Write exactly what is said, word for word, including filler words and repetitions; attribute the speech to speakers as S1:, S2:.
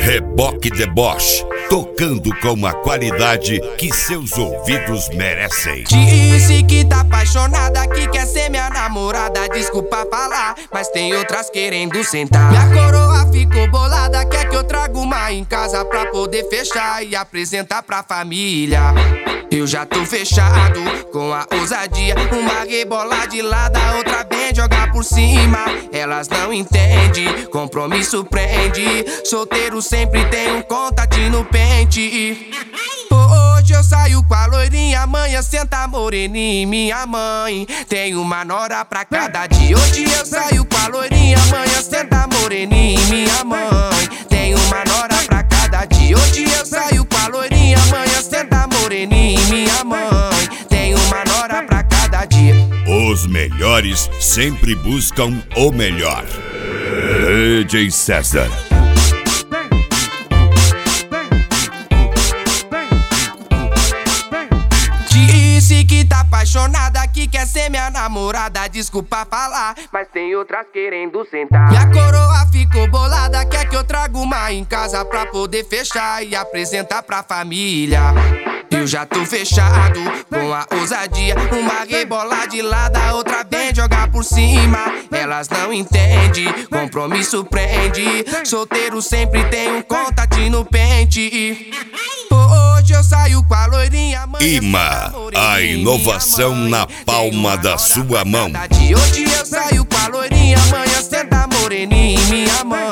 S1: Reboque Deboche, tocando com a qualidade que seus ouvidos merecem.
S2: Disse que tá apaixonada, que quer ser minha namorada. Desculpa falar, mas tem outras querendo sentar. Minha coroa ficou bolada, quer que eu traga uma em casa pra poder fechar e apresentar pra família. Eu já tô fechado com a ousadia, uma rebola de lado, a outra bem jogar por cima. Elas não entendem, compromisso prende. Solteiro sempre tem um contatinho no pente. Hoje eu saio com a loirinha, amanhã senta moreninha, minha mãe. Tem uma nora pra cada dia. Hoje eu saio com a loirinha, amanhã senta moreninha, minha mãe. Tem uma nora pra cada dia. Hoje eu saio com a loirinha, amanhã senta moreninha, minha mãe. Tem uma nora pra cada dia.
S1: Os melhores sempre buscam o melhor. D J César.
S2: Disse que tá apaixonada, que quer ser minha namorada. Desculpa falar, mas tem outras querendo sentar. Minha coroa ficou bolada, quer que eu traga uma em casa pra poder fechar e apresentar pra família. Eu já tô fechado com a ousadia, uma rebola de lado, a outra bem jogar por cima. Elas não entendem, compromisso prende. Solteiro sempre tem um contatinho no pente. Hoje eu saio com a loirinha, amanhã
S1: Ima, a inovação na palma da sua mão.
S2: Hoje eu saio com a loirinha, amanhã senta moreninha, minha mãe.